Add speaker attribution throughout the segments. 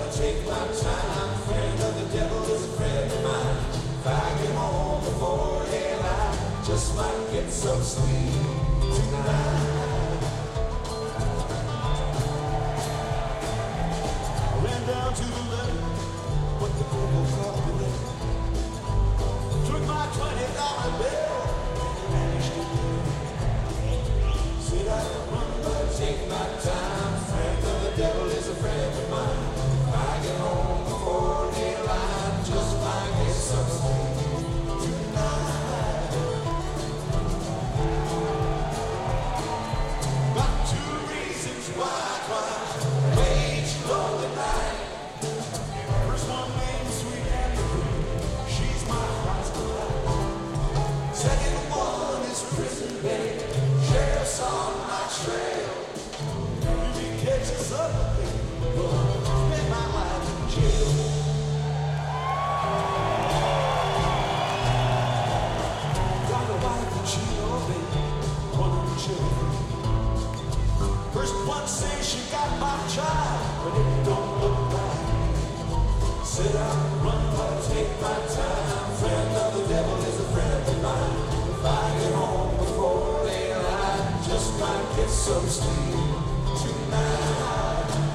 Speaker 1: but take my time. Friend of the devil is a friend of mine. If I get home before daylight, just might get some sleep tonight. I ran down to the letter, what the devil called the letter. Took my $20 bill and vanished again. Said I'd run, but take my time. Friend of the devil is a friend of mine. If I get home before daylight, just might get some sleep tonight. Got 2 reasons why I cry. Wage low at night. First one named Sweet Annie. She's my Christ alive. Second one is prison bed. Sheriff's on my trail. You can catch us up, baby. Spend my life in jail. Got a wife and she no baby. 1 children. First one says she got my child, but it don't look right. Said I'll run, but take my time. Friend of the devil is a friend of mine. If I get home before daylight, just might get some sleep tonight.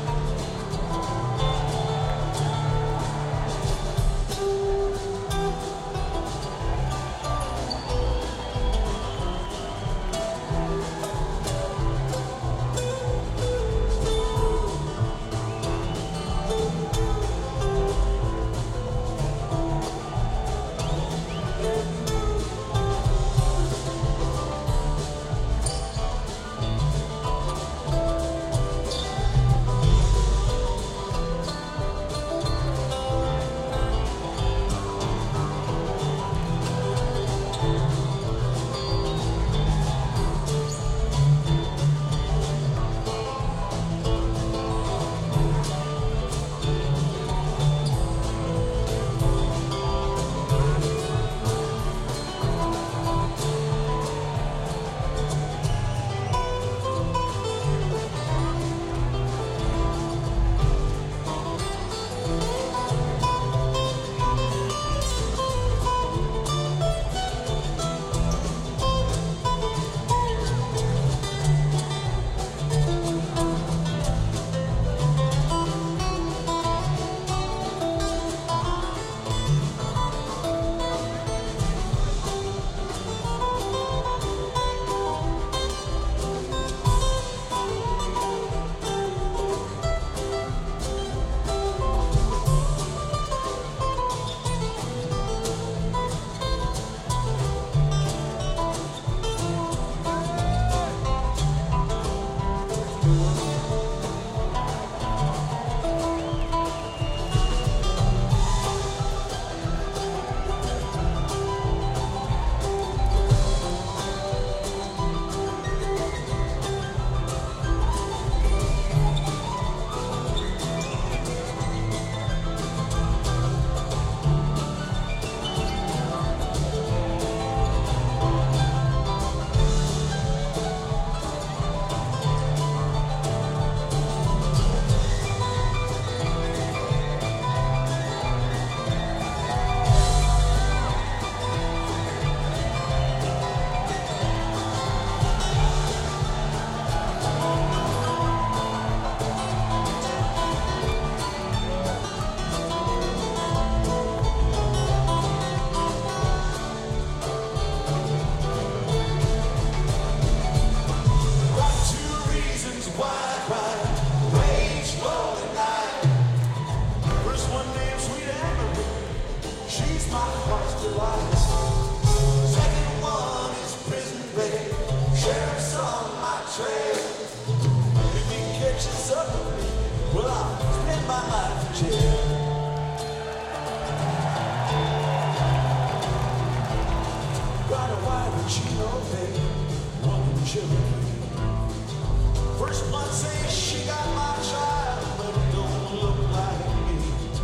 Speaker 1: First one says she got my child, but it don't look like me.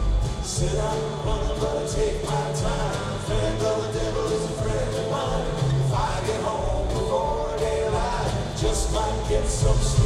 Speaker 1: Said I'm running, but I take my time. Friend of the devil is a friend of mine. If I get home before daylight, just might get some sleep.